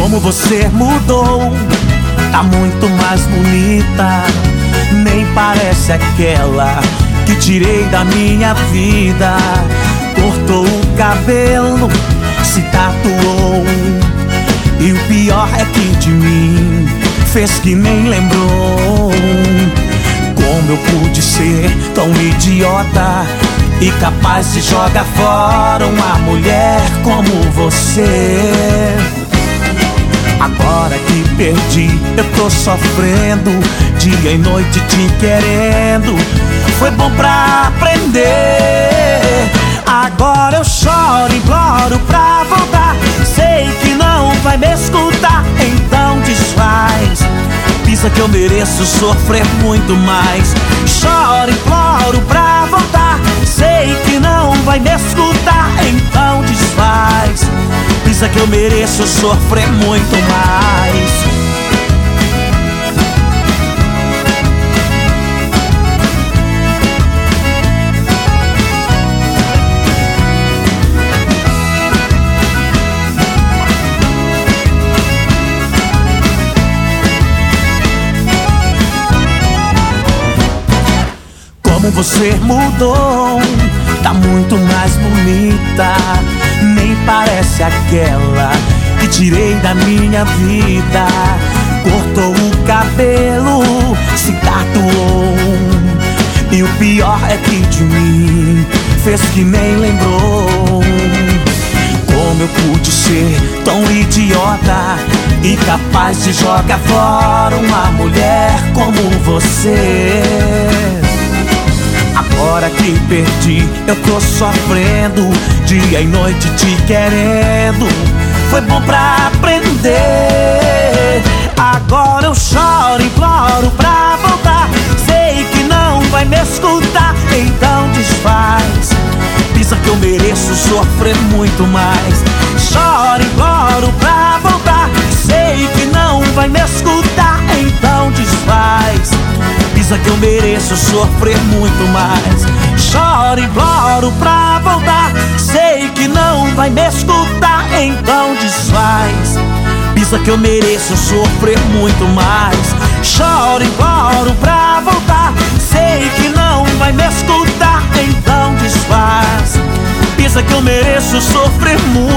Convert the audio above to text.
Como você mudou, tá muito mais bonita. Nem parece aquela que tirei da minha vida. Cortou o cabelo, se tatuou, e o pior é que de mim fez que nem lembrou. Como eu pude ser tão idiota e capaz de jogar fora uma mulher como você. Agora que perdi, eu tô sofrendo, dia e noite te querendo. Foi bom pra aprender. Agora eu choro, imploro pra voltar. Sei que não vai me escutar, então desfaz. Pisa que eu mereço sofrer muito mais. Choro, imploro pra voltar. Sei que não vai me escutar, então desfaz. Pisa que eu mereço sofrer muito mais. Como você mudou, tá muito mais bonita. Nem parece aquela que tirei da minha vida. Cortou o cabelo, se tatuou, e o pior é que de mim fez que nem lembrou. Como eu pude ser tão idiota e capaz de jogar fora uma mulher como você. Agora que perdi, eu tô sofrendo, dia e noite te querendo. Foi bom pra aprender. Agora eu choro, imploro pra voltar. Sei que não vai me escutar, então desfaz. Pisa que eu mereço sofrer muito mais. Choro, imploro pra voltar. Sei que não vai me escutar, então desfaz. Pisa que eu mereço sofrer muito mais. Choro, imploro pra voltar. Sei que não vai me escutar, então desfaz. Pisa que eu mereço sofrer muito mais. Choro, imploro pra voltar. Sei que não vai me escutar, então desfaz. Pisa que eu mereço sofrer muito